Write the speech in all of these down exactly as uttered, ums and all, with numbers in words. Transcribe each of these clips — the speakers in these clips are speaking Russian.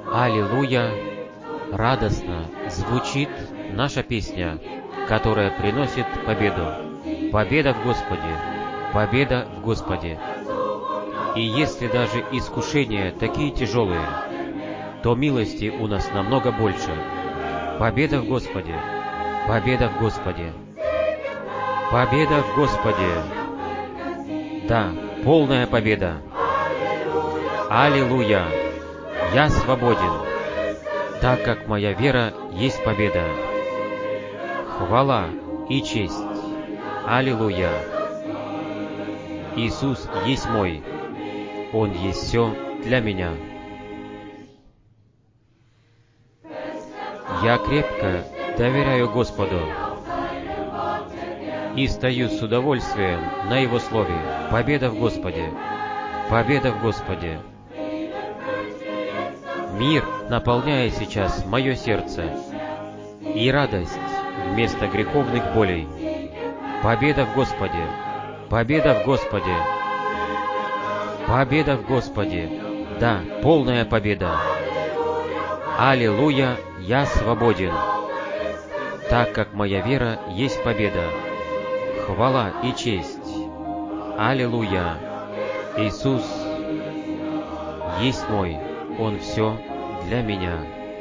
Аллилуйя! Радостно звучит наша песня, которая приносит победу. Победа в Господе! Победа в Господе! И если даже искушения такие тяжелые, то милости у нас намного больше. Победа в Господе! Победа в Господе! Победа в Господе! Да, полная победа! Аллилуйя! Я свободен, так как моя вера есть победа. Хвала и честь! Аллилуйя! Иисус есть мой, Он есть все для меня. Я крепко доверяю Господу и стою с удовольствием на Его Слове. Победа в Господе! Победа в Господе! Мир наполняет сейчас мое сердце и радость вместо греховных болей. Победа в Господе! Победа в Господе! Победа в Господе! Да, полная победа! Аллилуйя! Я свободен, так как моя вера есть победа. Хвала и честь! Аллилуйя! Иисус есть мой, Он все для меня.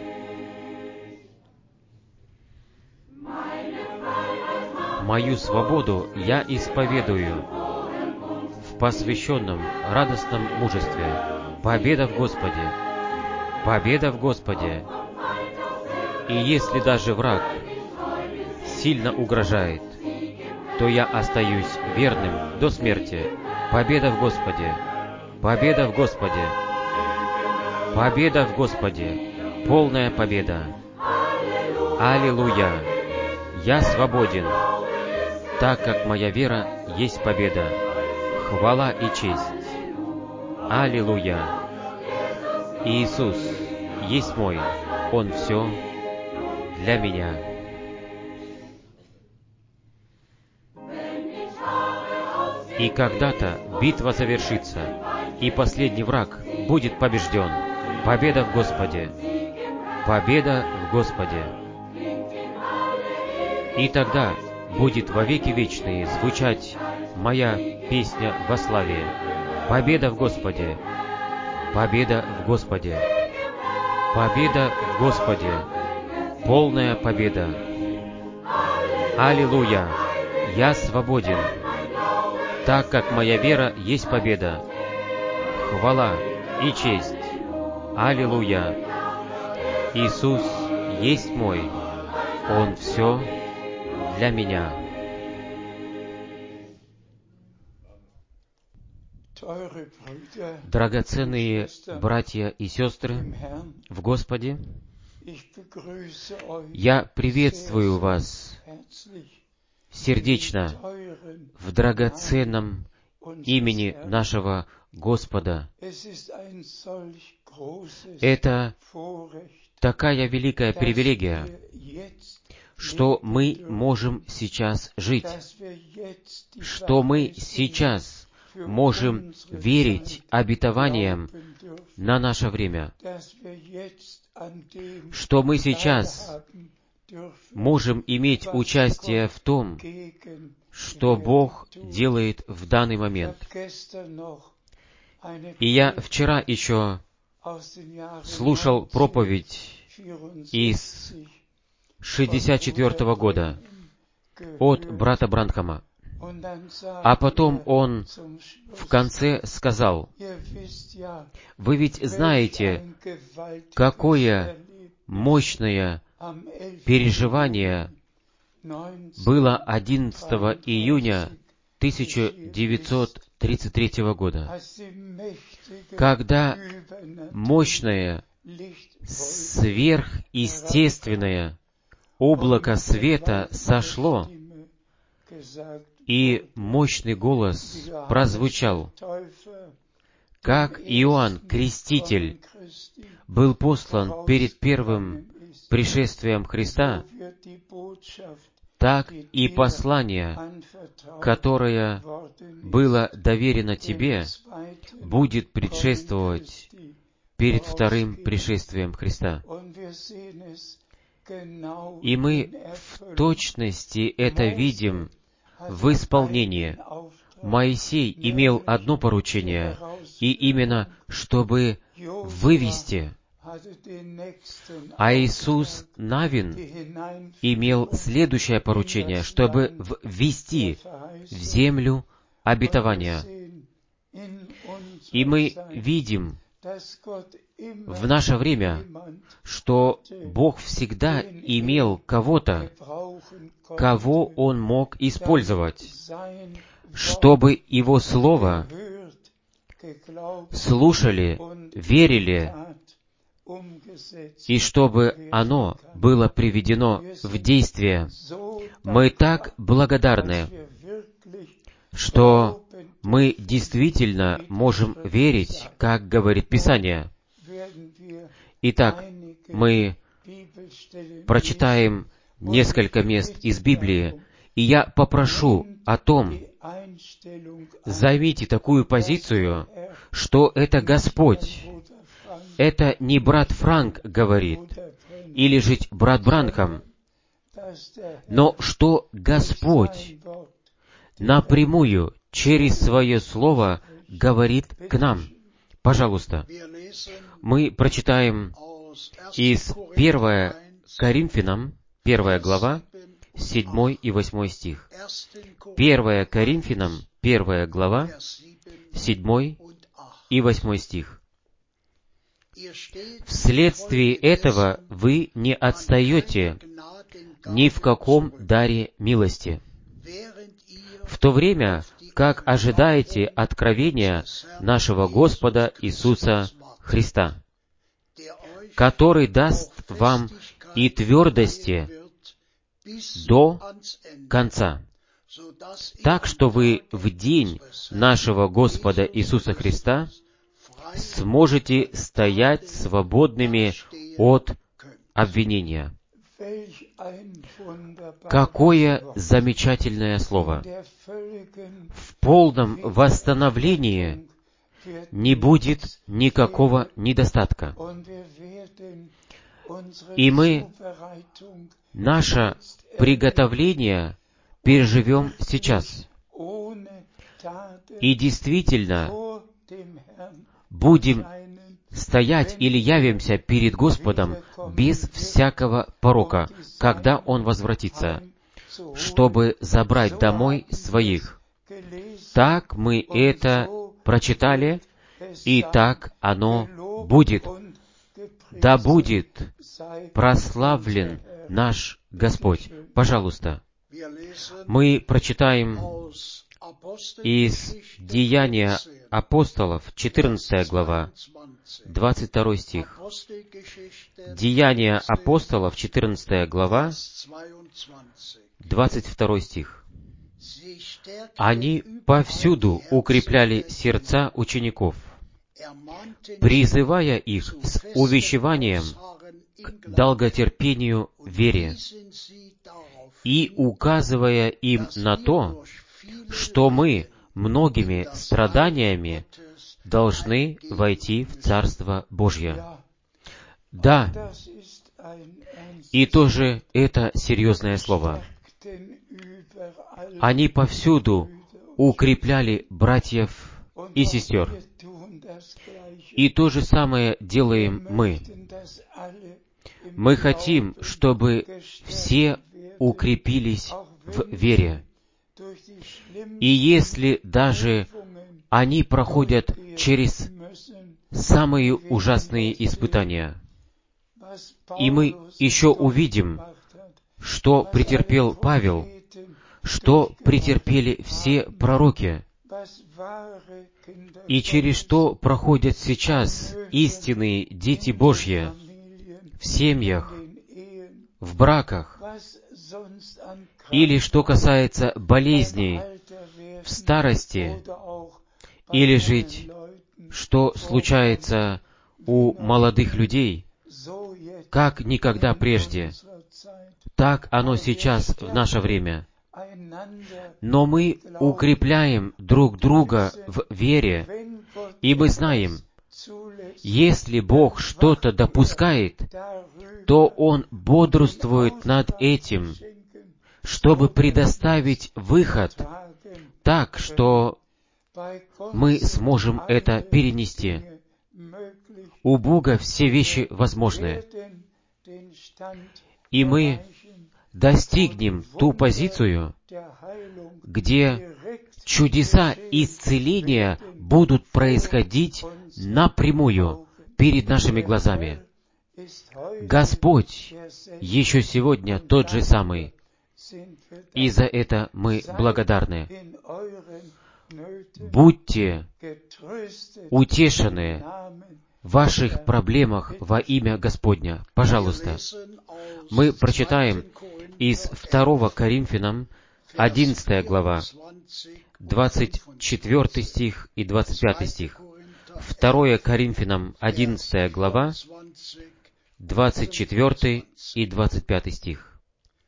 Мою свободу я исповедую в посвященном радостном мужестве. Победа в Господе! Победа в Господе! И если даже враг сильно угрожает, то я остаюсь верным до смерти. Победа в Господе! Победа в Господе! Победа в Господе! Полная победа! Аллилуйя! Я свободен, так как моя вера есть победа. Хвала и честь! Аллилуйя! Иисус есть мой, Он все для меня. И когда-то битва завершится, и последний враг будет побежден. Победа в Господе! Победа в Господе! И тогда будет во веки вечные звучать моя песня во славе. Победа в Господе! Победа в Господе! Победа в Господе! Полная победа! Аллилуйя! Я свободен, так как моя вера есть победа. Хвала и честь! Аллилуйя! Иисус есть мой, Он все для меня. Драгоценные братья и сестры в Господе, я приветствую вас сердечно в драгоценном имени нашего Господа. Это такая великая привилегия, что мы можем сейчас жить, что мы сейчас можем верить обетованиям на наше время, что мы сейчас можем иметь участие в том, что Бог делает в данный момент. И я вчера еще слушал проповедь из шестьдесят четвёртого года от брата Бранхама. А потом он в конце сказал: «Вы ведь знаете, какое мощное переживание было одиннадцатого июня тысяча девятьсот тридцать третьего года, когда мощное, сверхъестественное облако света сошло, и мощный голос прозвучал, как Иоанн Креститель был послан перед первым пришествием Христа, так и послание, которое было доверено тебе, будет предшествовать перед вторым пришествием Христа. И мы в точности это видим в исполнении. Моисей имел одно поручение, и именно, чтобы вывести, а Иисус Навин имел следующее поручение, чтобы ввести в землю обетования. И мы видим в наше время, что Бог всегда имел кого-то, кого Он мог использовать, чтобы Его Слово слушали, верили, и чтобы оно было приведено в действие. Мы так благодарны, что мы действительно можем верить, как говорит Писание. Итак, мы прочитаем несколько мест из Библии, и я попрошу о том, займите такую позицию, что это Господь. Это не брат Франк говорит, или же брат Бранхам, но что Господь напрямую через Свое Слово говорит к нам. Пожалуйста, мы прочитаем из первого Коринфянам, первая глава, седьмой и восьмой стих. первое Коринфянам, первая глава, седьмой и восьмой стих. Вследствие этого вы не отстаете ни в каком даре милости, в то время, как ожидаете откровения нашего Господа Иисуса Христа, который даст вам и твердости до конца, так что вы в день нашего Господа Иисуса Христа сможете стоять свободными от обвинения. Какое замечательное слово! В полном восстановлении не будет никакого недостатка. И мы наше приготовление переживем сейчас. И действительно будем стоять или явимся перед Господом без всякого порока, когда Он возвратится, чтобы забрать домой своих. Так мы это прочитали, и так оно будет. Да будет прославлен наш Господь. Пожалуйста, мы прочитаем из Деяния апостолов, четырнадцатая глава, двадцать второй стих. Деяния апостолов, четырнадцатая глава, двадцать второй стих. Они повсюду укрепляли сердца учеников, призывая их с увещеванием к долготерпению в вере и указывая им на то, что мы многими страданиями должны войти в Царство Божье. Да, и тоже это серьезное слово. Они повсюду укрепляли братьев и сестер. И то же самое делаем мы. Мы хотим, чтобы все укрепились в вере. И если даже они проходят через самые ужасные испытания, и мы еще увидим, что претерпел Павел, что претерпели все пророки, и через что проходят сейчас истинные дети Божьи в семьях, в браках, или что касается болезней в старости, или жить, что случается у молодых людей, как никогда прежде, так оно сейчас в наше время. Но мы укрепляем друг друга в вере, и мы знаем, Если Бог что-то допускает, то Он бодрствует над этим, чтобы предоставить выход так, что мы сможем это перенести. У Бога все вещи возможны. И мы достигнем ту позицию, где чудеса исцеления будут происходить напрямую перед нашими глазами. Господь еще сегодня тот же самый, и за это мы благодарны. Будьте утешены в ваших проблемах во имя Господня. Пожалуйста. Мы прочитаем из второго Коринфянам, одиннадцатая глава, двадцать четвёртый стих и двадцать пятый стих. второе Коринфянам, одиннадцатая глава, двадцать четвёртый и двадцать пятый стих.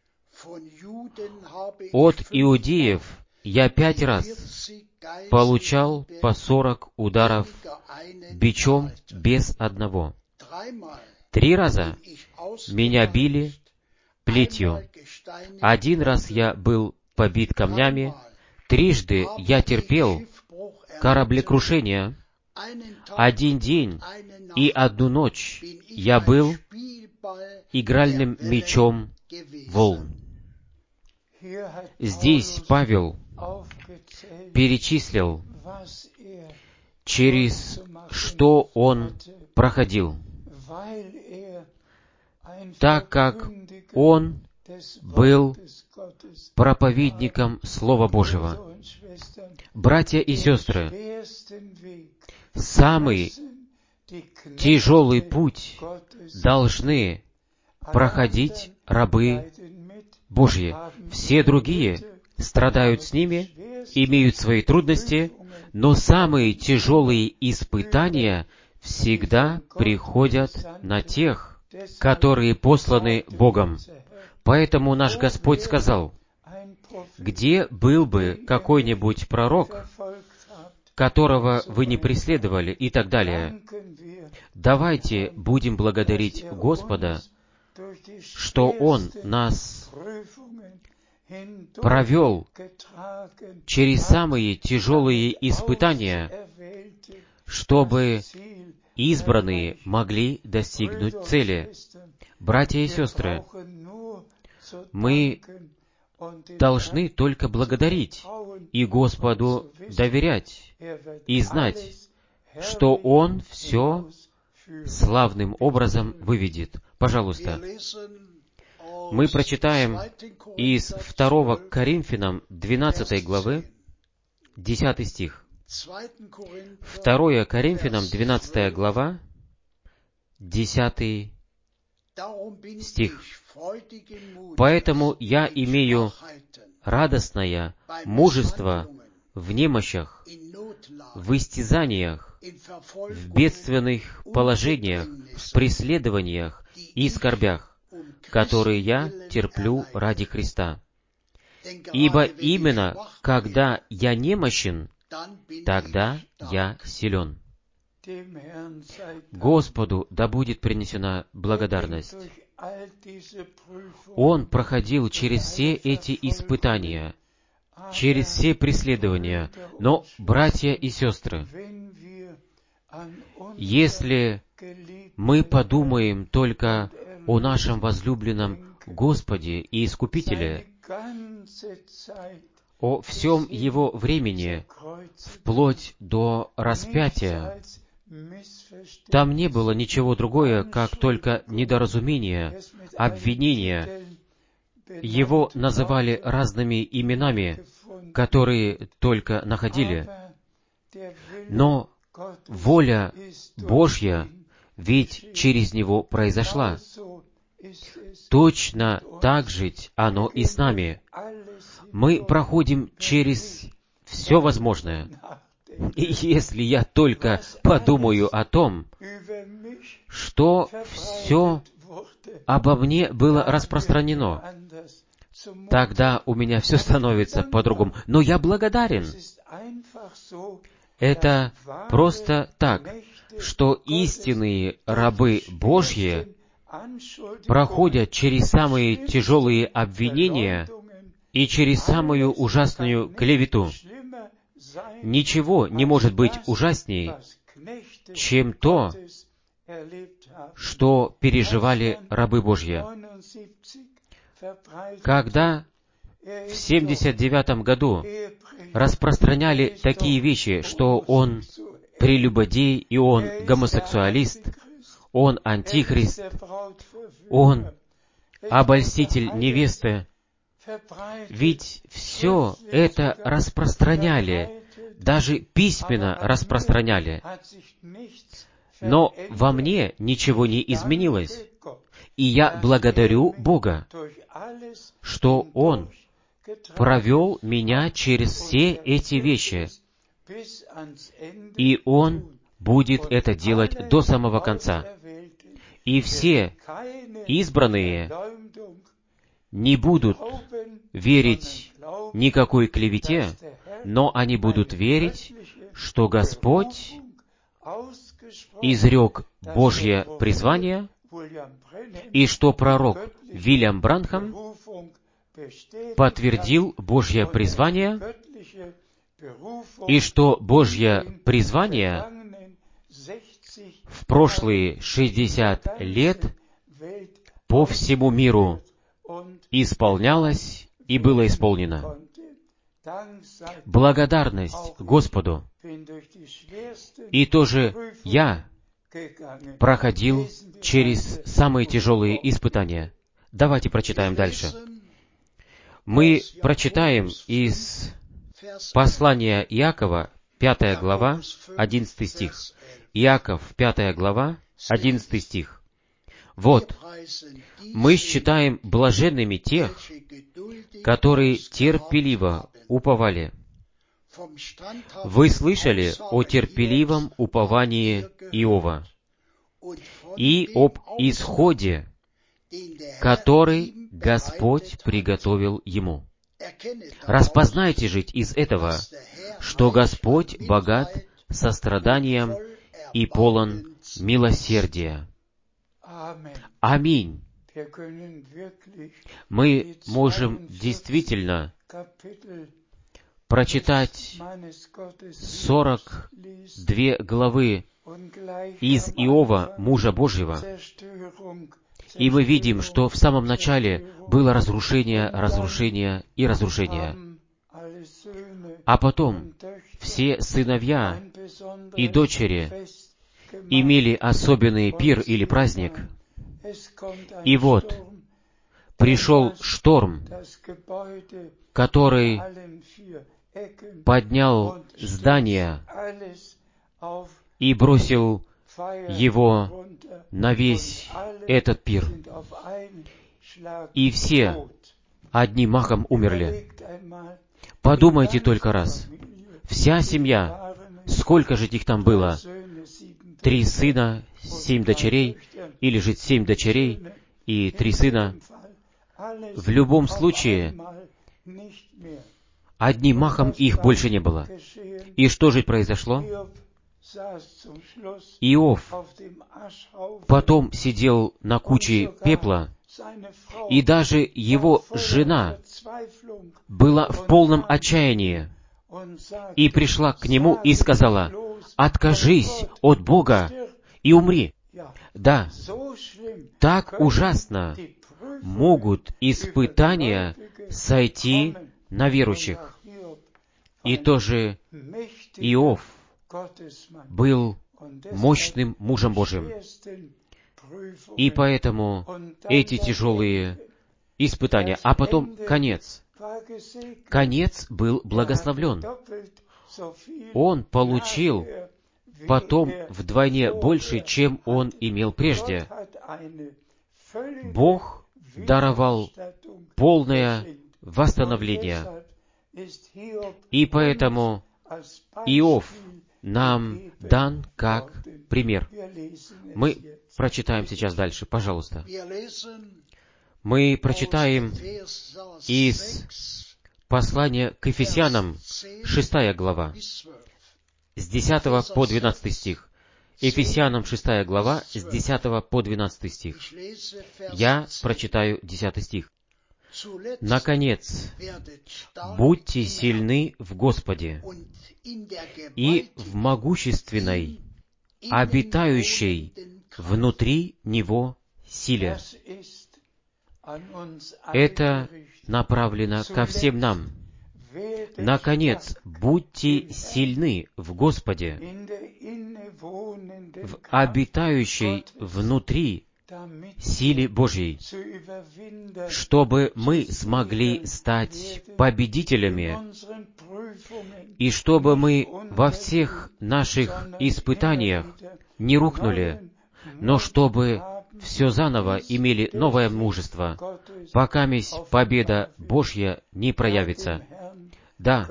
«От иудеев я пять раз получал по сорок ударов бичом без одного. Три раза меня били плетью. Один раз я был побит камнями. Трижды я терпел кораблекрушение. Один день и одну ночь я был игральным мячом волн». Здесь Павел перечислил, через что он проходил, так как он был проповедником Слова Божьего. Братья и сестры, самый тяжелый путь должны проходить рабы Божьи. Все другие страдают с ними, имеют свои трудности, но самые тяжелые испытания всегда приходят на тех, которые посланы Богом. Поэтому наш Господь сказал: где был бы какой-нибудь пророк, которого вы не преследовали, и так далее. Давайте будем благодарить Господа, что Он нас провел через самые тяжелые испытания, чтобы избранные могли достигнуть цели. Братья и сестры, мы должны только благодарить и Господу доверять, и знать, что Он все славным образом выведет. Пожалуйста, мы прочитаем из второго Коринфянам двенадцатой главы, десятый стих. второе Коринфянам двенадцатая глава, десятый стих. «Поэтому я имею радостное мужество в немощах, в истязаниях, в бедственных положениях, в преследованиях и скорбях, которые я терплю ради Христа. Ибо именно когда я немощен, тогда я силен». Господу да будет принесена благодарность. Он проходил через все эти испытания, через все преследования. Но, братья и сестры, если мы подумаем только о нашем возлюбленном Господе и Искупителе, о всем Его времени, вплоть до распятия, там не было ничего другое, как только недоразумение, обвинение. Его называли разными именами, которые только находили. Но воля Божья ведь через Него произошла. Точно так же оно и с нами. Мы проходим через все возможное. И если я только подумаю о том, что все обо мне было распространено, тогда у меня все становится по-другому. Но я благодарен. Это просто так, что истинные рабы Божьи проходят через самые тяжелые обвинения и через самую ужасную клевету. Ничего не может быть ужаснее, чем то, что переживали рабы Божьи. Когда в семьдесят девятом году распространяли такие вещи, что он прелюбодей, и он гомосексуалист, он антихрист, он обольститель невесты. Ведь все это распространяли, даже письменно распространяли. Но во мне ничего не изменилось. И я благодарю Бога, что Он провел меня через все эти вещи. И Он будет это делать до самого конца. И все избранные не будут верить никакой клевете, но они будут верить, что Господь изрек Божье призвание, и что пророк Вильям Бранхам подтвердил Божье призвание, и что Божье призвание в прошлые шестьдесят лет по всему миру исполнялось и было исполнено. Благодарность Господу. И тоже я проходил через самые тяжелые испытания. Давайте прочитаем дальше. Мы прочитаем из послания Иакова, пятая глава, одиннадцатый стих. Иаков, пятая глава, одиннадцатый стих. Вот, мы считаем блаженными тех, которые терпеливо уповали. Вы слышали о терпеливом уповании Иова и об исходе, который Господь приготовил ему. Распознайте же из этого, что Господь богат состраданием и полон милосердия. Аминь. Мы можем действительно прочитать сорок две главы из Иова, мужа Божьего, и мы видим, что в самом начале было разрушение, разрушение и разрушение. А потом все сыновья и дочери имели особенный пир или праздник. И вот пришел шторм, который поднял здание и бросил его на весь этот пир. И все одним махом умерли. Подумайте только раз. Вся семья, сколько же их там было? Три сына, семь дочерей, или же семь дочерей и три сына. В любом случае, одним махом их больше не было. И что же произошло? Иов потом сидел на куче пепла, и даже его жена была в полном отчаянии и пришла к нему и сказала: «Откажись от Бога и умри». Да, так ужасно могут испытания сойти на верующих. И тоже Иов был мощным мужем Божьим. И поэтому эти тяжелые испытания, а потом конец. Конец был благословлен. Он получил потом вдвойне больше, чем он имел прежде. Бог даровал полное восстановление. И поэтому Иов нам дан как пример. Мы прочитаем сейчас дальше, пожалуйста. Мы прочитаем из послания к Ефесянам, шестая глава, с десятого по двенадцатый стих. Ефесянам шестая глава, с десятого по двенадцатый стих. Я прочитаю десятый стих. «Наконец, будьте сильны в Господе и в могущественной, обитающей внутри Него силе». Это направлено ко всем нам. Наконец, будьте сильны в Господе, в обитающей внутри силе Божьей, чтобы мы смогли стать победителями, и чтобы мы во всех наших испытаниях не рухнули, но чтобы все заново имели новое мужество, покаместь победа Божья не проявится. Да,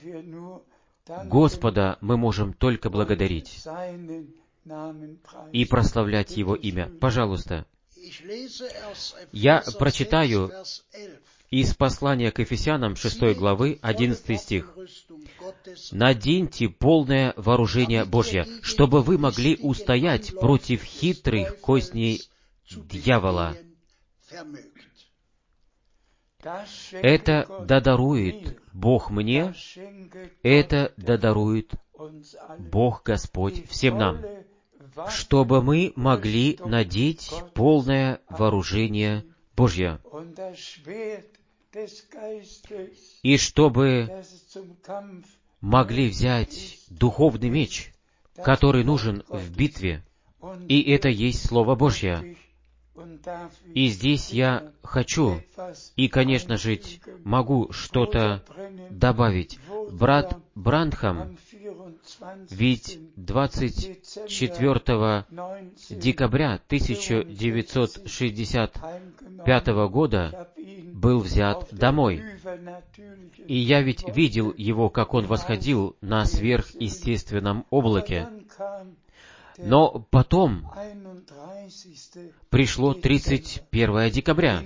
Господа мы можем только благодарить и прославлять Его имя. Пожалуйста, я прочитаю из послания к Ефесянам шестой главы, одиннадцатый стих. «Наденьте полное вооружение Божье, чтобы вы могли устоять против хитрых козней дьявола». Это додарует Бог мне, это додарует Бог Господь всем нам, чтобы мы могли надеть полное вооружение Божье, и чтобы могли взять духовный меч, который нужен в битве, и это есть Слово Божье. И здесь я хочу, и, конечно же, могу что-то добавить. Брат Бранхам, ведь двадцать четвёртого декабря тысяча девятьсот шестьдесят пятого года был взят домой. И я ведь видел его, как он восходил на сверхъестественном облаке. Но потом пришло тридцать первое декабря.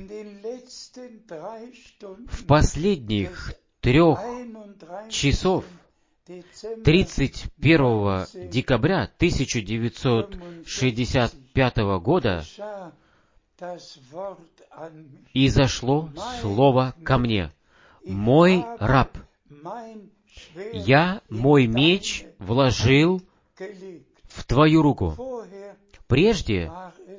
В последних трех часов тридцать первого декабря тысяча девятьсот шестьдесят пятого года изошло слово ко мне: «Мой раб, я мой меч вложил в твою руку». Прежде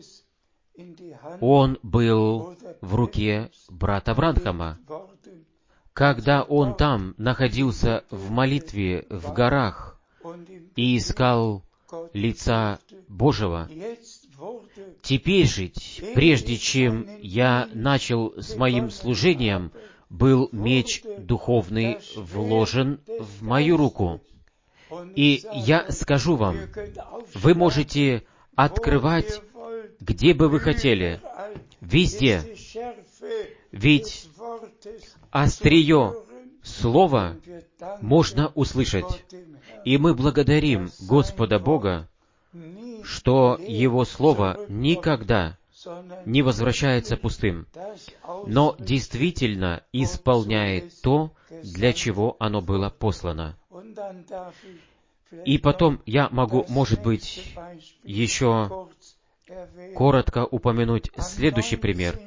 он был в руке брата Бранхама. Когда он там находился в молитве в горах и искал лица Божьего, теперь же, прежде чем я начал с моим служением, был меч духовный вложен в мою руку. И я скажу вам, вы можете открывать, где бы вы хотели, везде. Ведь острие слова можно услышать. И мы благодарим Господа Бога, что Его Слово никогда не возвращается пустым, но действительно исполняет то, для чего оно было послано. И потом я могу, может быть, еще коротко упомянуть следующий пример.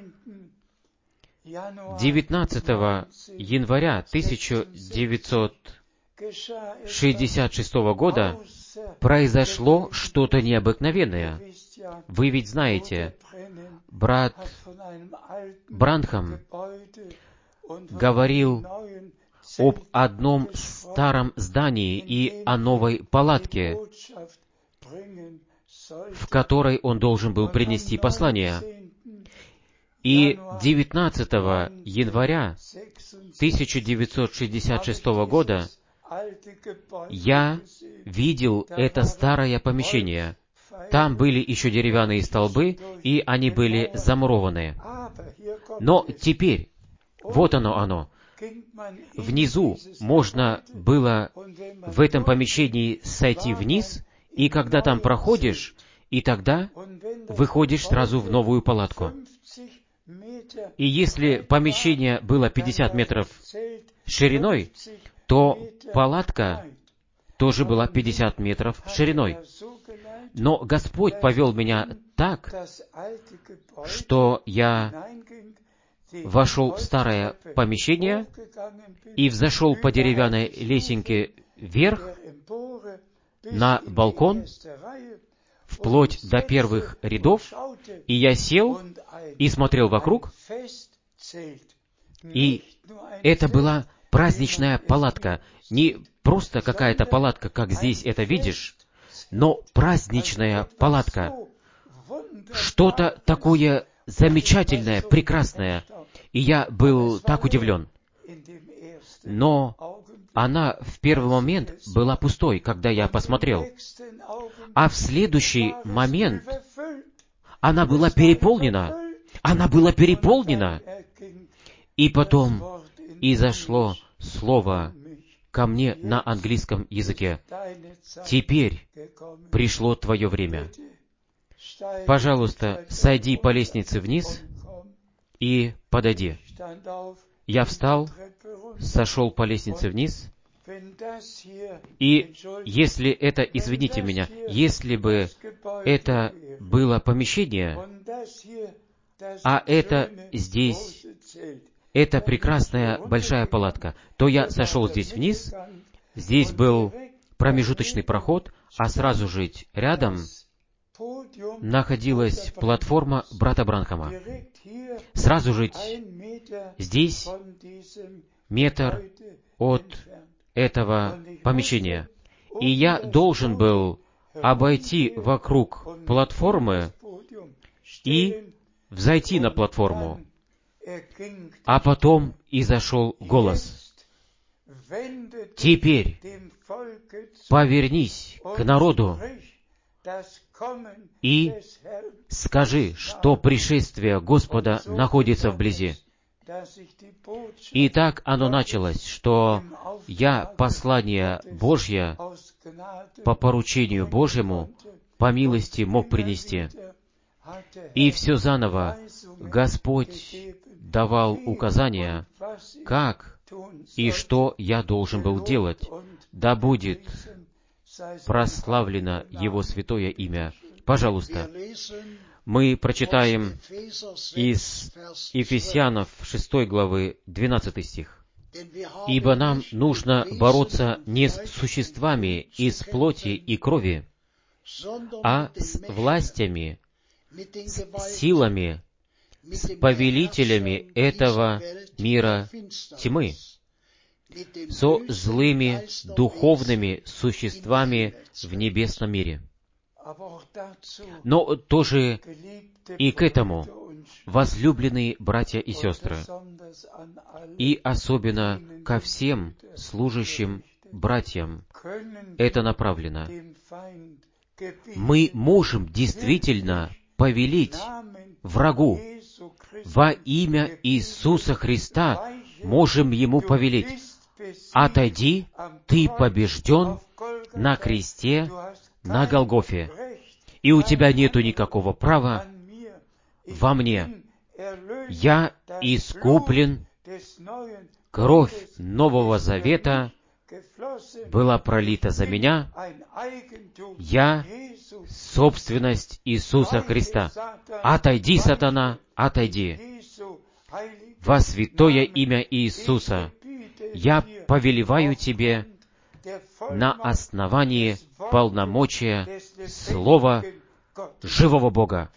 девятнадцатого января тысяча девятьсот шестьдесят шестого года произошло что-то необыкновенное. Вы ведь знаете, брат Бранхам говорил об одном старом здании и о новой палатке, в которой он должен был принести послание. И девятнадцатого января тысяча девятьсот шестьдесят шестого года я видел это старое помещение. Там были еще деревянные столбы, и они были замурованы. Но теперь, вот оно оно. Внизу можно было в этом помещении сойти вниз, и когда там проходишь, и тогда выходишь сразу в новую палатку. И если помещение было пятьдесят метров шириной, то палатка тоже была пятьдесят метров шириной. Но Господь повел меня так, что я вошел в старое помещение и взошел по деревянной лесенке вверх на балкон, вплоть до первых рядов, и я сел и смотрел вокруг, и это была праздничная палатка. Не просто какая-то палатка, как здесь это видишь, но праздничная палатка. Что-то такое замечательное, прекрасное. И я был так удивлен. Но она в первый момент была пустой, когда я посмотрел. А в следующий момент она была переполнена. Она была переполнена. И потом изошло слово ко мне на английском языке. Теперь пришло твое время. Пожалуйста, сойди по лестнице вниз и подойди. Я встал, сошел по лестнице вниз, и если это, извините меня, если бы это было помещение, а это здесь, это прекрасная большая палатка, то я сошел здесь вниз, здесь был промежуточный проход, а сразу же рядом находилась платформа брата Бранхама. Сразу же здесь метр от этого помещения. И я должен был обойти вокруг платформы и взойти на платформу. А потом и зашел голос. Теперь повернись к народу и скажи, что пришествие Господа находится вблизи. И так оно началось, что я послание Божье по поручению Божьему по милости мог принести. И все заново Господь давал указания, как и что я должен был делать. Да будет прославлено Его святое имя. Пожалуйста, мы прочитаем из Ефесянов шестой главы двенадцатый стих. «Ибо нам нужно бороться не с существами из плоти и крови, а с властями, с силами, с повелителями этого мира тьмы, со злыми духовными существами в небесном мире». Но тоже и к этому, возлюбленные братья и сестры, и особенно ко всем служащим братьям, это направлено. Мы можем действительно повелеть врагу во имя Иисуса Христа, можем ему повелеть: «Отойди, ты побежден на кресте на Голгофе, и у тебя нету никакого права во мне. Я искуплен, кровь Нового Завета была пролита за меня, я собственность Иисуса Христа. Отойди, сатана, отойди. Во святое имя Иисуса я повелеваю тебе на основании полномочия Слова живого Бога».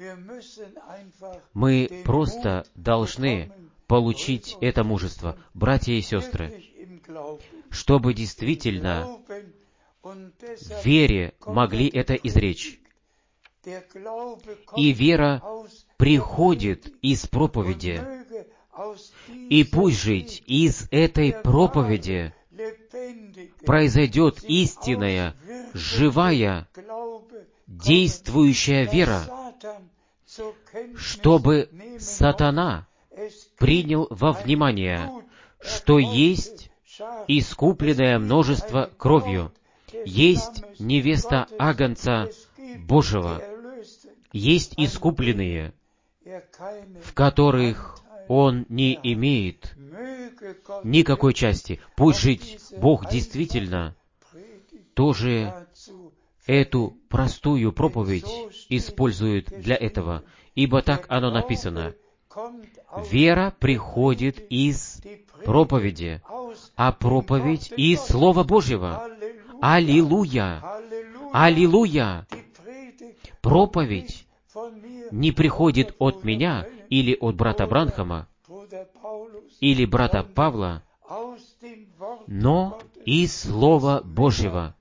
Мы просто должны получить это мужество, братья и сестры, чтобы действительно в вере могли это изречь. И вера приходит из проповеди. И пусть жить из этой проповеди произойдет истинная, живая, действующая вера, чтобы сатана принял во внимание, что есть искупленное множество кровью, есть невеста Агнца Божьего, есть искупленные, в которых он не имеет никакой части. Пусть жить Бог действительно тоже эту простую проповедь используют для этого, ибо так оно написано. Вера приходит из проповеди, а проповедь из Слова Божьего. Аллилуйя! Аллилуйя! Проповедь не приходит от меня или от брата Бранхама или брата Павла, но из Слова Божьего,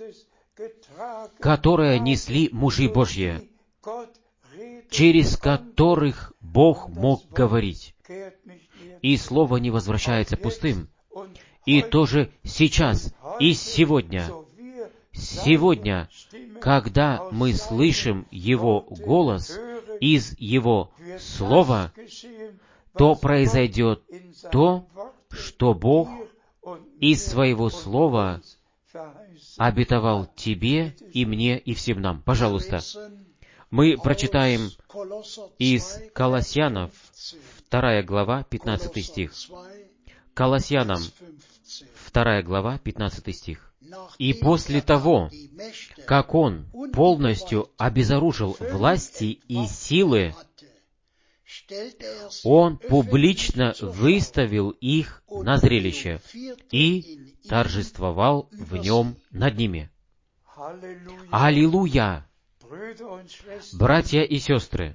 которое несли мужи Божьи, через которых Бог мог говорить. И Слово не возвращается пустым. И тоже сейчас, и сегодня, сегодня, когда мы слышим Его голос из Его Слова, то произойдет то, что Бог из Своего Слова обетовал тебе и мне и всем нам. Пожалуйста, мы прочитаем из Колоссянов, вторая глава, пятнадцатый стих. Колоссянам, вторая глава, пятнадцатый стих. «И после того, как Он полностью обезоружил власти и силы, Он публично выставил их на зрелище и торжествовал в нем над ними». Аллилуйя! Братья и сестры,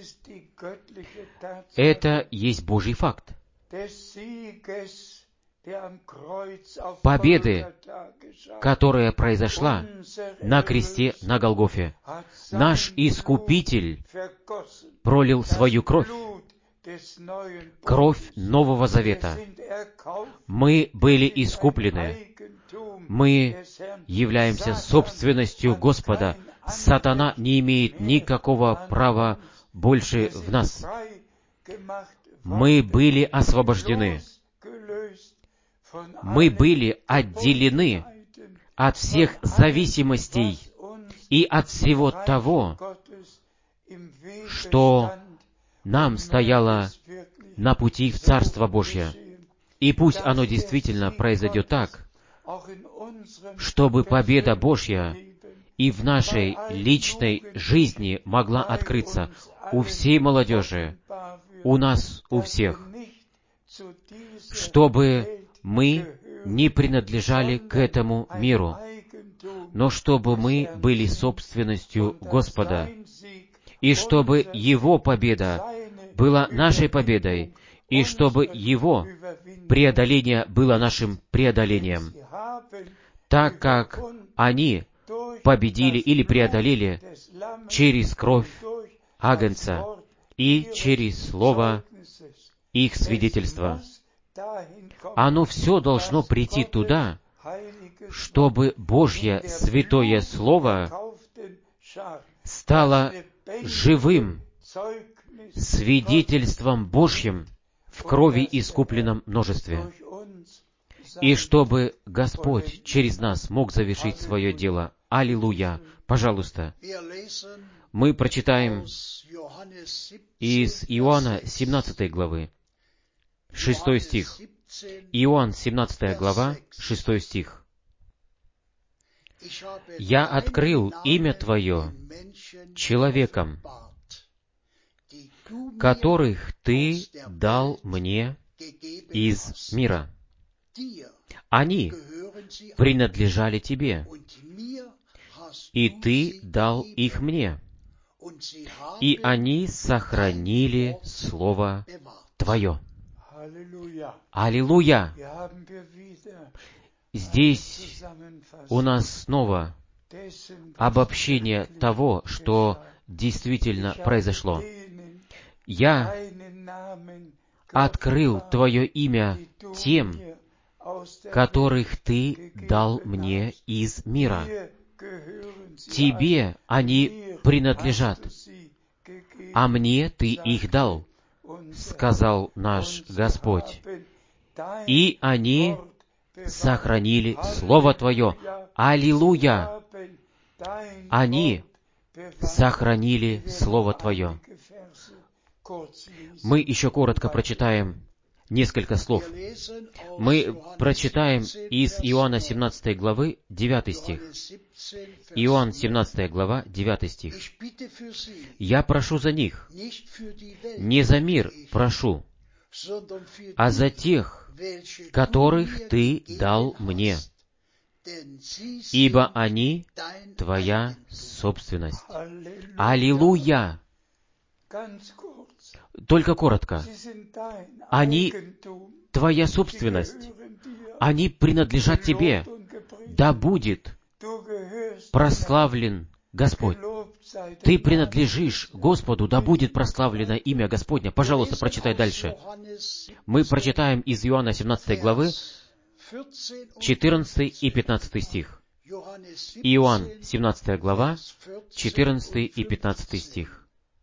это есть Божий факт. Победы, которая произошла на кресте на Голгофе. Наш Искупитель пролил свою кровь, кровь Нового Завета. Мы были искуплены. Мы являемся собственностью Господа. Сатана не имеет никакого права больше в нас. Мы были освобождены. Мы были отделены от всех зависимостей и от всего того, что нам стояло на пути в Царство Божье. И пусть оно действительно произойдет так, чтобы победа Божья и в нашей личной жизни могла открыться у всей молодежи, у нас, у всех, чтобы мы не принадлежали к этому миру, но чтобы мы были собственностью Господа, и чтобы Его победа была нашей победой, и чтобы Его преодоление было нашим преодолением, так как они победили или преодолели через кровь Агнца и через слово их свидетельства. Оно все должно прийти туда, чтобы Божье святое Слово стало живым свидетельством Божьим в крови искупленном множестве, и чтобы Господь через нас мог завершить свое дело. Аллилуйя! Пожалуйста, мы прочитаем из Иоанна семнадцатой главы, шестой стих. Иоанн семнадцатая глава, шестой стих. «Я открыл имя Твое человекам, которых Ты дал мне из мира. Они принадлежали Тебе, и Ты дал их мне, и они сохранили Слово Твое». Аллилуйя! Здесь у нас снова обобщение того, что действительно произошло. «Я открыл Твое имя тем, которых Ты дал мне из мира. Тебе они принадлежат, а мне Ты их дал, сказал наш Господь. И они сохранили Слово Твое». Аллилуйя! Они сохранили Слово Твое. Мы еще коротко прочитаем несколько слов. Мы прочитаем из Иоанна семнадцатой главы, девятый стих. Иоанн семнадцатая глава, девятый стих. «Я прошу за них, не за мир прошу, а за тех, которых Ты дал мне, ибо они Твоя собственность». Аллилуйя! Только коротко. Они Твоя собственность. Они принадлежат Тебе. Да будет прославлен Господь. Ты принадлежишь Господу, да будет прославлено имя Господне. Пожалуйста, прочитай дальше. Мы прочитаем из Иоанна семнадцатой главы четырнадцатый и пятнадцатый стих. Иоанн семнадцатая глава, четырнадцатый и пятнадцатый стих.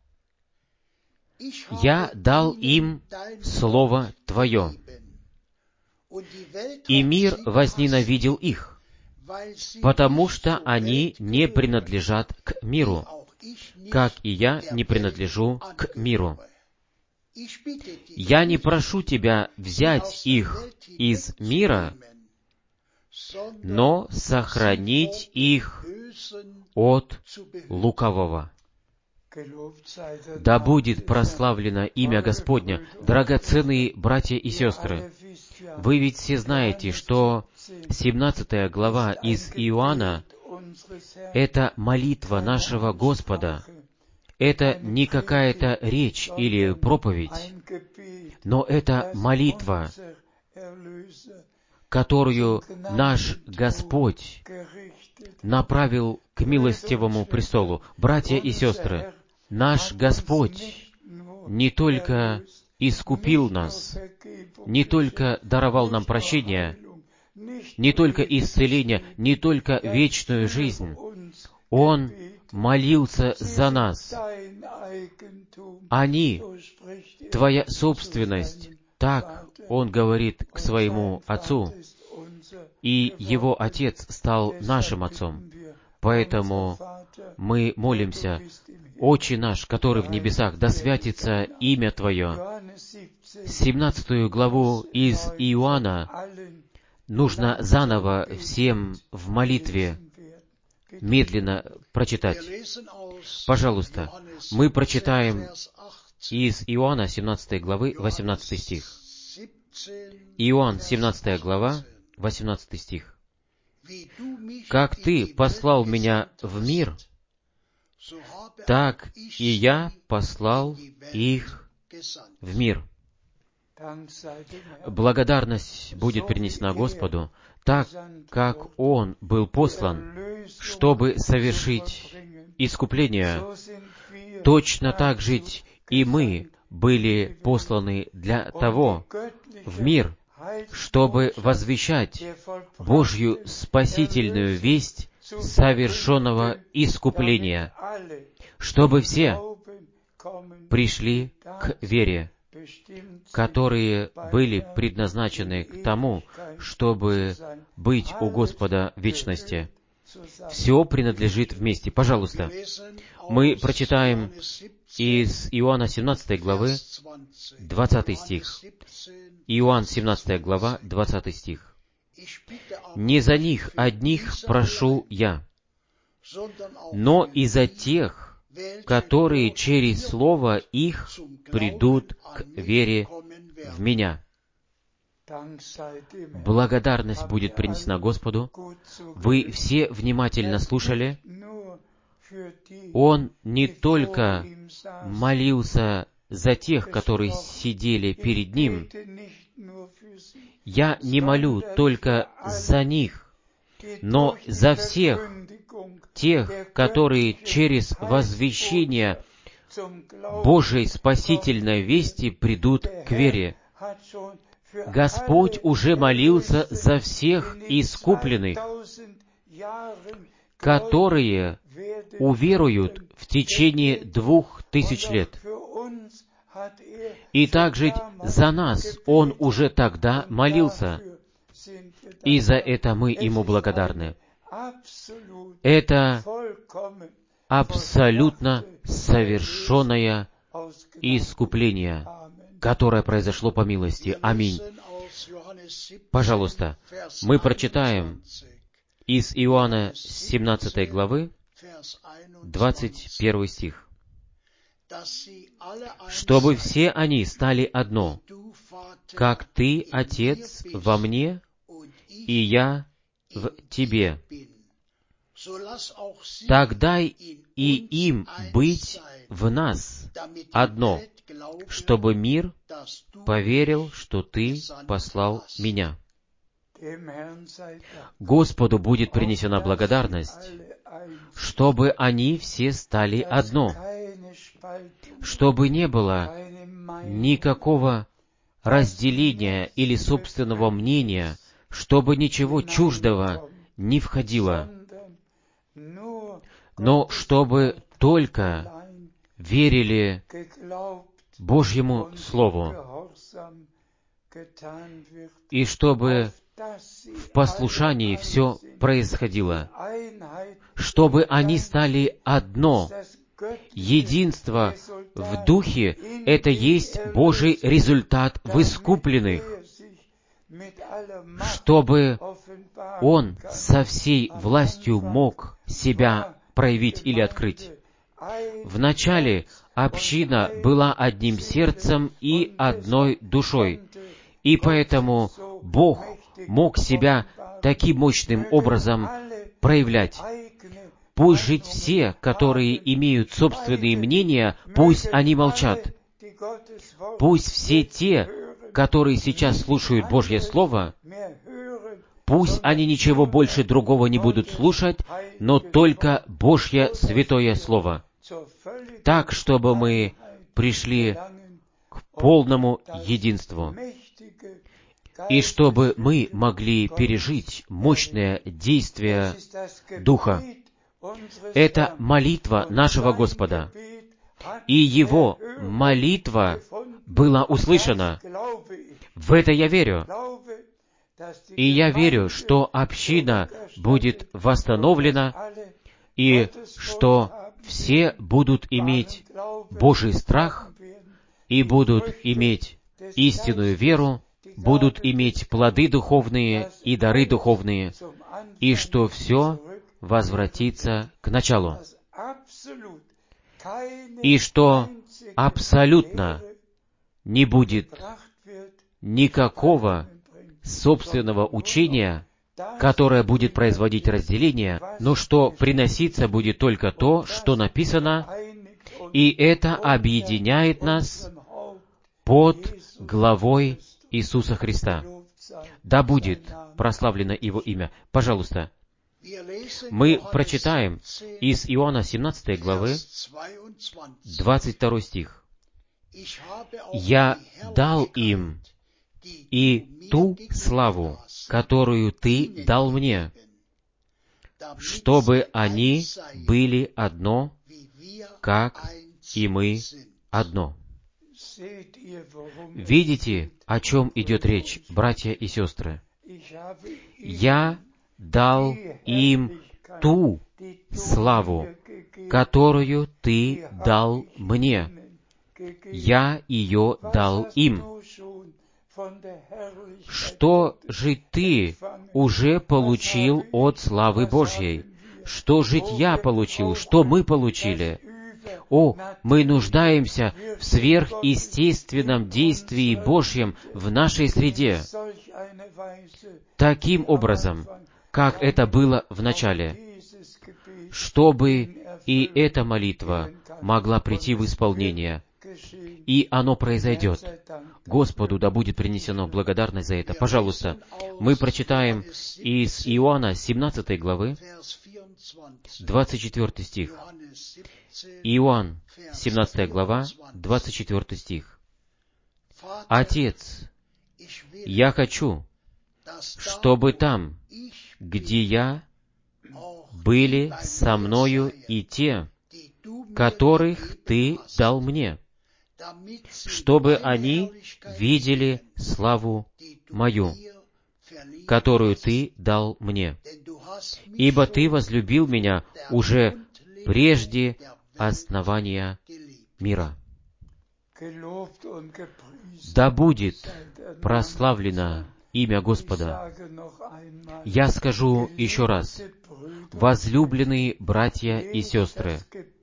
«Я дал им Слово Твое, и мир возненавидел их, потому что они не принадлежат к миру, как и я не принадлежу к миру. Я не прошу Тебя взять их из мира, но сохранить их от лукавого». Да будет прославлено имя Господня. Драгоценные братья и сестры, вы ведь все знаете, что семнадцатая глава из Иоанна — это молитва нашего Господа. Это не какая-то речь или проповедь, но это молитва, которую наш Господь направил к милостивому престолу. Братья и сестры, наш Господь не только искупил нас, не только даровал нам прощение, не только исцеление, не только вечную жизнь. Он молился за нас. Они — Твоя собственность. Так Он говорит к своему Отцу. И Его Отец стал нашим Отцом. Поэтому мы молимся: «Отче наш, который в небесах, да святится имя Твое». семнадцатую главу из Иоанна нужно заново всем в молитве медленно прочитать. Пожалуйста, мы прочитаем из Иоанна семнадцатой главы, восемнадцатый стих. Иоанн семнадцатая глава, восемнадцатый стих. «Как Ты послал Меня в мир, так и Я послал их в мир». Благодарность будет принесена Господу, так как Он был послан, чтобы совершить искупление. Точно так же и мы были посланы для того в мир, чтобы возвещать Божью спасительную весть совершенного искупления, чтобы все пришли к вере, которые были предназначены к тому, чтобы быть у Господа в вечности. Все принадлежит вместе. Пожалуйста, мы прочитаем из Иоанна семнадцатой главы, двадцатый стих. Иоанн семнадцатая глава, двадцатый стих. «Не за них одних прошу я, но и за тех, которые через слово их придут к вере в Меня». Благодарность будет принесена Господу. Вы все внимательно слушали. Он не только молился за тех, которые сидели перед Ним. Я не молю только за них, но за всех тех, которые через возвещение Божьей спасительной вести придут к вере. Господь уже молился за всех искупленных, которые уверуют в течение двух тысяч лет. И также за нас Он уже тогда молился, и за это мы Ему благодарны. Это абсолютно совершенное искупление. которое произошло по милости. Аминь. Пожалуйста, мы прочитаем из Иоанна семнадцатой главы, двадцать первый стих. «Чтобы все они стали одно, как Ты, Отец, во мне, и я в Тебе. Так дай и им быть в нас одно, чтобы мир поверил, что Ты послал Меня». Господу будет принесена благодарность, чтобы они все стали одно, чтобы не было никакого разделения или собственного мнения, чтобы ничего чуждого не входило, но чтобы только верили Божьему Слову, и чтобы в послушании все происходило, чтобы они стали одно. Единство в Духе — это есть Божий результат в искупленных, чтобы Он со всей властью мог себя проявить или открыть. Вначале община была одним сердцем и одной душой, и поэтому Бог мог себя таким мощным образом проявлять. Пусть жить все, которые имеют собственные мнения, пусть они молчат. Пусть все те, которые сейчас слушают Божье Слово, пусть они ничего больше другого не будут слушать, но только Божье Святое Слово. Так, чтобы мы пришли к полному единству. И чтобы мы могли пережить мощное действие Духа. Это молитва нашего Господа. И Его молитва была услышана. В это я верю. И я верю, что община будет восстановлена, и что все будут иметь Божий страх, и будут иметь истинную веру, будут иметь плоды духовные и дары духовные, и что все возвратится к началу. И что абсолютно не будет никакого собственного учения, которое будет производить разделение, но что приноситься будет только то, что написано, и это объединяет нас под главой Иисуса Христа. Да будет прославлено Его имя. Пожалуйста, мы прочитаем из Иоанна семнадцатой главы, двадцать второй стих. «Я дал им и ту славу, которую Ты дал мне, чтобы они были одно, как и мы одно». Видите, о чем идет речь, братья и сестры? «Я дал им ту славу, которую Ты дал мне. Я ее дал им». Что же ты уже получил от славы Божьей? Что же я получил? Что мы получили? О, мы нуждаемся в сверхъестественном действии Божьем в нашей среде, таким образом, как это было в начале, чтобы и эта молитва могла прийти в исполнение, и оно произойдет. Господу да будет принесена благодарность за это. Пожалуйста, мы прочитаем из Иоанна семнадцатой главы, двадцать четвёртый стих. Иоанн, семнадцатая глава, двадцать четвёртый стих. «Отец, я хочу, чтобы там, где я, были со мною и те, которых Ты дал мне, чтобы они видели славу мою, которую Ты дал мне. Ибо Ты возлюбил меня уже прежде основания мира». Да будет прославлено имя Господа. Я скажу еще раз, возлюбленные братья и сестры,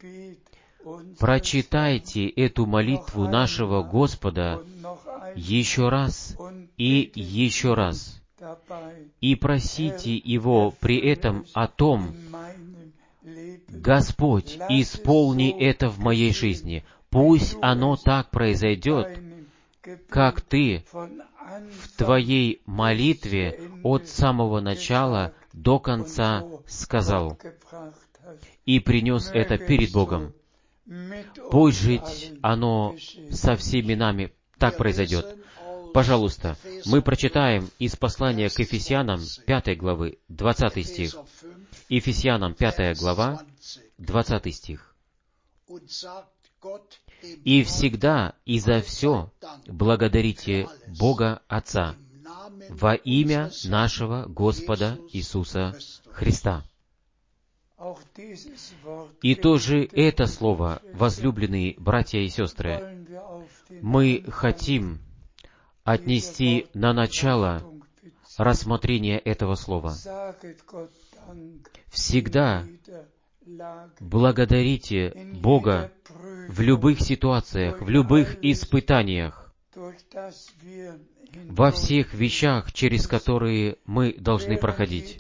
прочитайте эту молитву нашего Господа еще раз и еще раз, и просите Его при этом о том: «Господь, исполни это в моей жизни». Пусть оно так произойдет, как Ты в Твоей молитве от самого начала до конца сказал и принес это перед Богом. Пусть жить оно со всеми нами так произойдет. Пожалуйста, мы прочитаем из послания к Ефесянам пятой главы, двадцатый стих. Ефесянам пятая глава, двадцатый стих. «И всегда и за все благодарите Бога Отца во имя нашего Господа Иисуса Христа». И тоже это слово, возлюбленные братья и сестры, мы хотим отнести на начало рассмотрения этого слова. Всегда благодарите Бога в любых ситуациях, в любых испытаниях, во всех вещах, через которые мы должны проходить.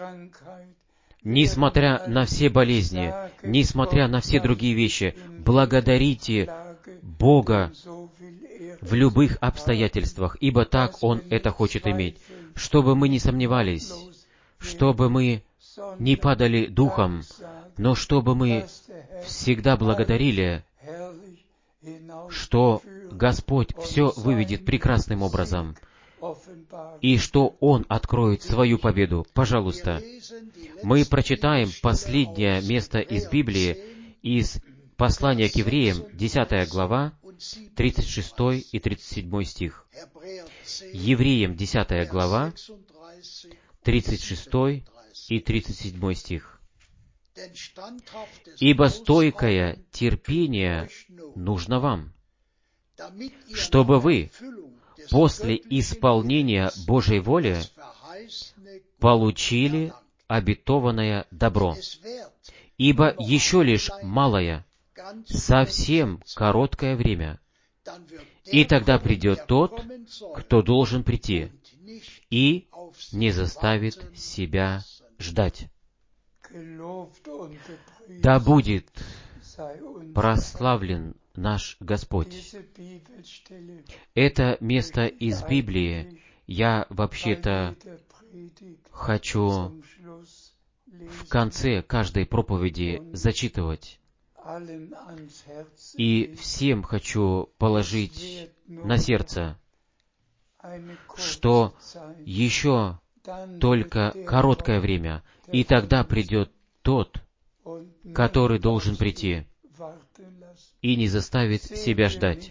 Несмотря на все болезни, несмотря на все другие вещи, благодарите Бога в любых обстоятельствах, ибо так Он это хочет иметь. Чтобы мы не сомневались, чтобы мы не падали духом, но чтобы мы всегда благодарили, что Господь все выведет прекрасным образом, и что Он откроет свою победу. Пожалуйста, мы прочитаем последнее место из Библии, из послания к евреям, десятая глава, тридцать шестой и тридцать седьмой стих. Евреям, десятая глава, тридцать шестой и тридцать седьмой стих. «Ибо стойкое терпение нужно вам, чтобы вы после исполнения Божьей воли получили обетованное добро. Ибо еще лишь малое, совсем короткое время, и тогда придет тот, кто должен прийти, и не заставит себя ждать». Да будет прославлен наш Господь. Это место из Библии я вообще-то хочу в конце каждой проповеди зачитывать. И всем хочу положить на сердце, что еще только короткое время, и тогда придет тот, который должен прийти, и не заставит себя ждать.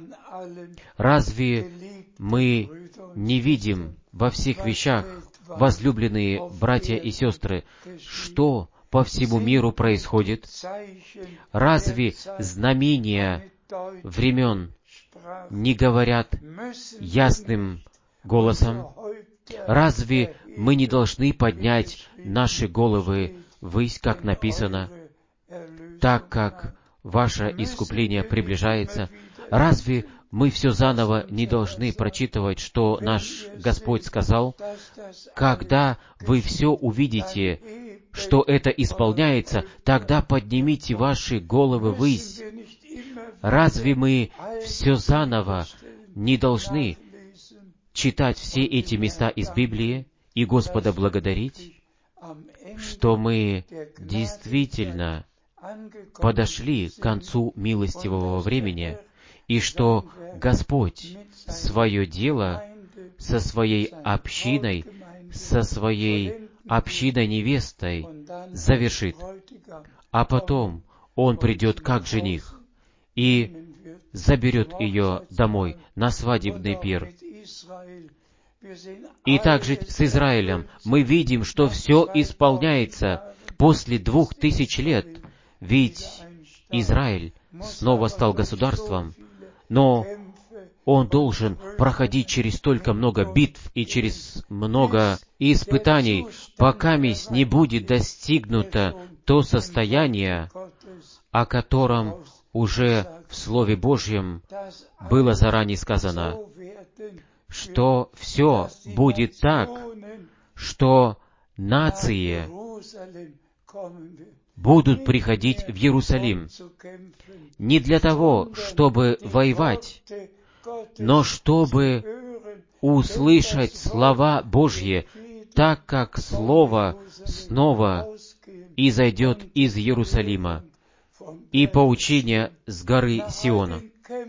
Разве мы не видим во всех вещах, возлюбленные братья и сестры, что по всему миру происходит? Разве знамения времен не говорят ясным голосом? Разве мы не должны поднять наши головы ввысь, как написано, так как ваше искупление приближается? Разве мы все заново не должны прочитывать, что наш Господь сказал? Когда вы все увидите, что это исполняется, тогда поднимите ваши головы ввысь. Разве мы все заново не должны читать все эти места из Библии и Господа благодарить, что мы действительно подошли к концу милостивого времени, и что Господь свое дело со своей общиной, со своей общиной-невестой завершит, а потом Он придет как жених и заберет ее домой на свадебный пир. И также с Израилем мы видим, что все исполняется после двух тысяч лет, ведь Израиль снова стал государством, но он должен проходить через столько много битв и через много испытаний, пока мисс не будет достигнуто то состояние, о котором уже в Слове Божьем было заранее сказано, что все будет так, что нации будут приходить в Иерусалим не для того, чтобы воевать, но чтобы услышать слова Божьи, так как Слово снова изойдет из Иерусалима и поучение с горы Сиона.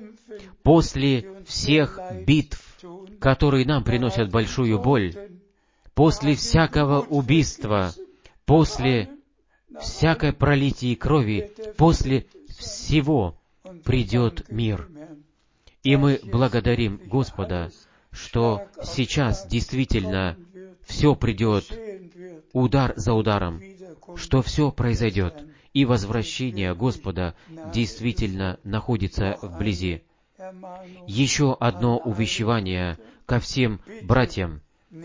После всех битв, которые нам приносят большую боль, после всякого убийства, после всякой пролитии крови, после всего придет мир. И мы благодарим Господа, что сейчас действительно все придет удар за ударом, что все произойдет, и возвращение Господа действительно находится вблизи. Еще одно увещевание ко всем братьям.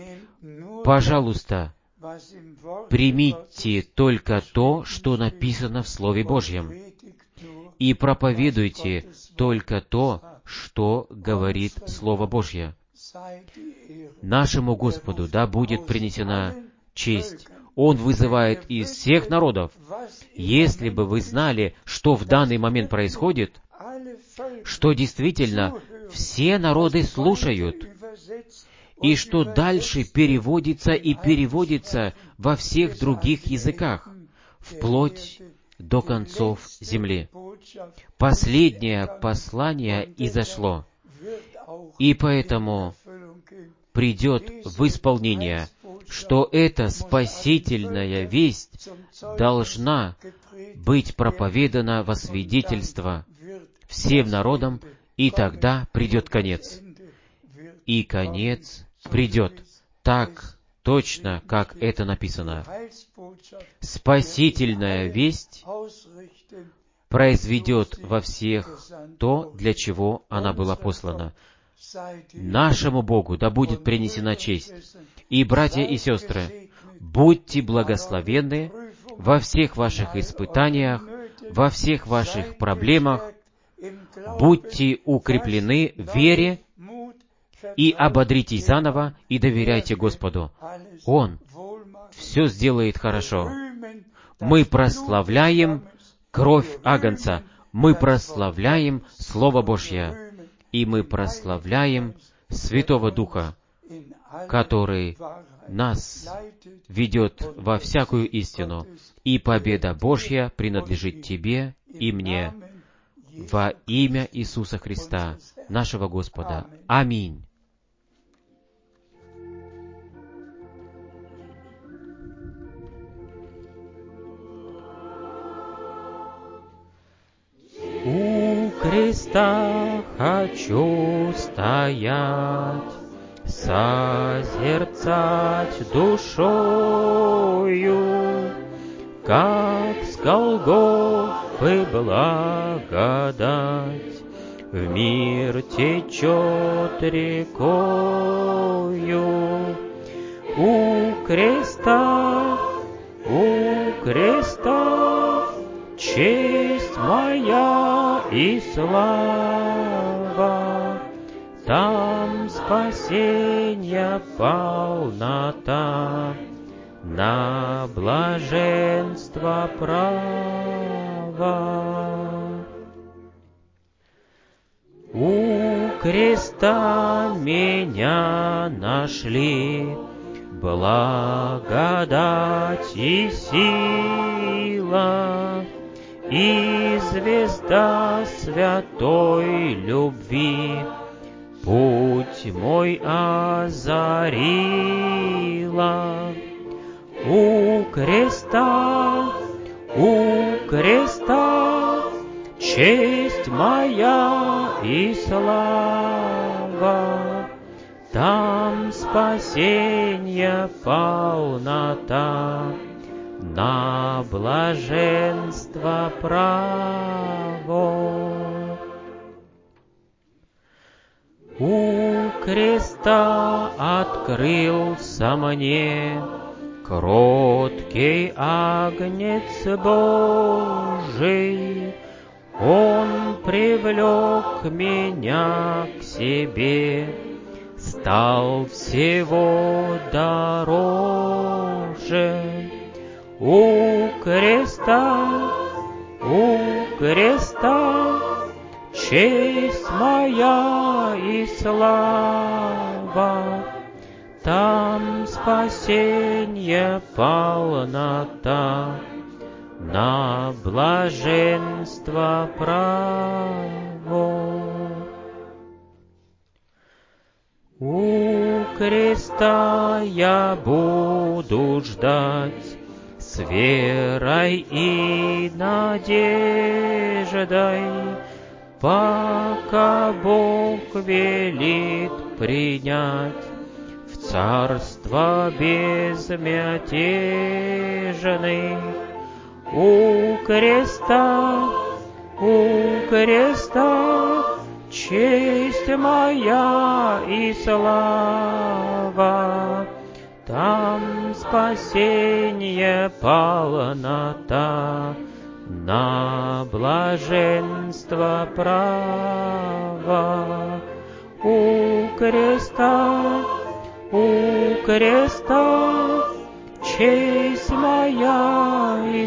Пожалуйста, примите только то, что написано в Слове Божьем, и проповедуйте только то, что говорит Слово Божье. Нашему Господу да будет принесена честь. Он вызывает из всех народов. Если бы вы знали, что в данный момент происходит, что действительно все народы слушают, и что дальше переводится и переводится во всех других языках, вплоть до концов земли. Последнее послание изошло, и поэтому придет в исполнение, что эта спасительная весть должна быть проповедана во свидетельство всем народам, и тогда придет конец. И конец придет так точно, как это написано. Спасительная весть произведет во всех то, для чего она была послана. Нашему Богу да будет принесена честь. И, братья и сестры, будьте благословенны во всех ваших испытаниях, во всех ваших проблемах, будьте укреплены в вере и ободритесь заново и доверяйте Господу. Он все сделает хорошо. Мы прославляем кровь Агнца, мы прославляем Слово Божье, и мы прославляем Святого Духа, который нас ведет во всякую истину, и победа Божья принадлежит Тебе и мне во имя Иисуса Христа, нашего Господа. Аминь. У креста хочу стоять, созерцать душою, как с Голгофы благодать в мир течет рекою. У креста, у креста честь моя и слава, там спасенья полнота, на блаженство права. У креста меня нашли благодать и сила, и звезда святой любви путь мой озарила. У креста, у креста честь моя и слава, там спасенья полнота, на блаженство право. креста открылся мне кроткий агнец Божий, Он привлек меня к себе, стал всего дороже. У креста, у креста честь моя и слава, там спасенье полнота, на блаженство право. У креста я буду ждать с верой и надеждой, пока Бог велит принять в царство безмятежных. У креста, у креста честь моя и слава, там спасенье полнота, на блаженство право. У креста, у креста честь моя и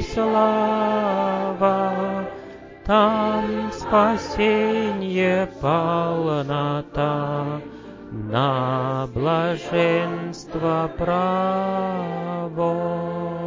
слава, там спасенье полнота, на блаженство право.